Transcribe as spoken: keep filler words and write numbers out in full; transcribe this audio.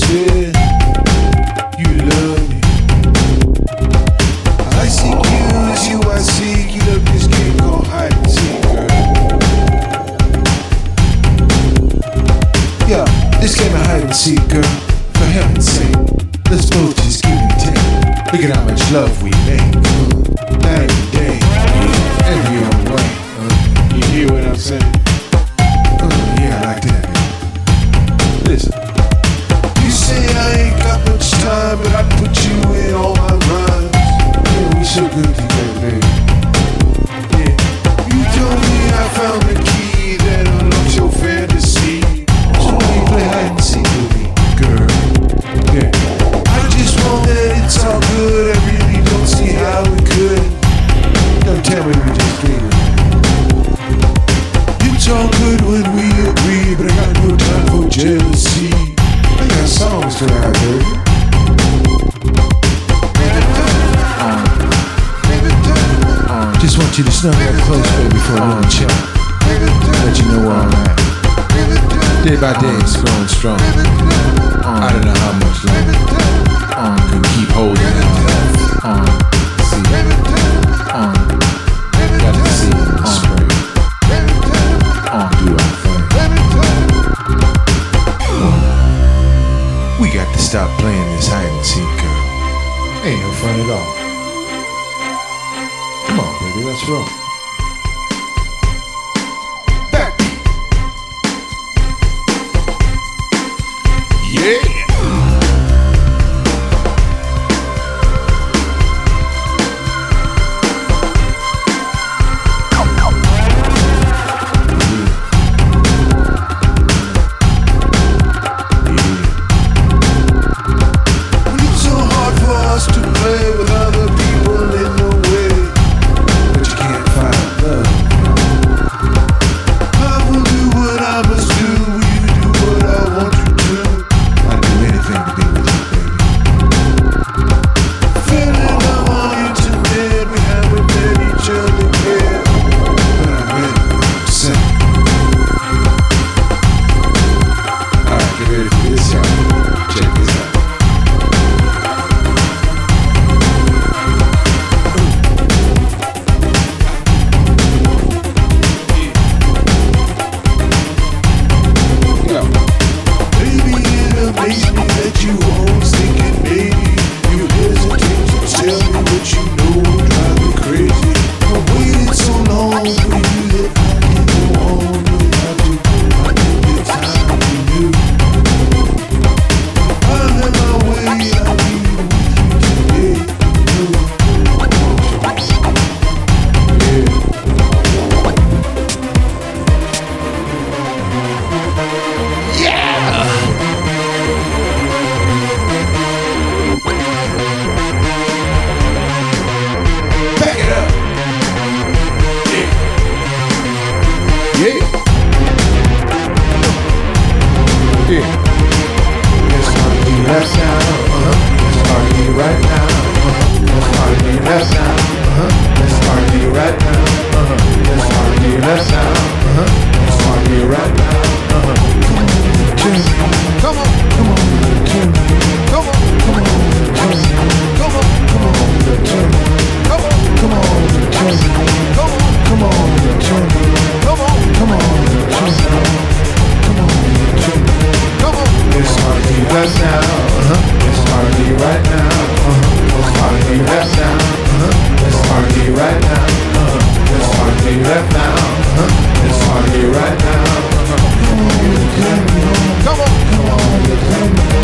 said you love me. I seek you as you I seek. You love this game called hide and seek, girl. Yeah, this game of hide and seek, girl. For heaven's sake, let's both just give and take. Look at how much love we make. Uh, night and day, every old way. Uh, you hear what I'm saying? Uh, yeah, I like that. Listen. You say I ain't got much time, but I put you in all my rhymes. Yeah, we so good together, baby. Yeah. You told me I found the key that unlocks your fantasy. So when you play hide and seek with me, girl. Yeah. I just want that it's all good. I really don't see how we could. Don't tell me we just dreaming. It's all good when we agree, but I got no time for jealousy. I got songs to write, baby. Just want you to snuggle up close, baby, for a little chat. Let you know where I'm at. Day by day, it's growing strong. I don't know how much longer I can keep holding on. See, got to see in the spring. Do our thing. We got to stop playing this hide and seek, girl. Ain't no fun at all. Come on, baby, let's roll. Backbeat. Yeah. Come on, come on, come on.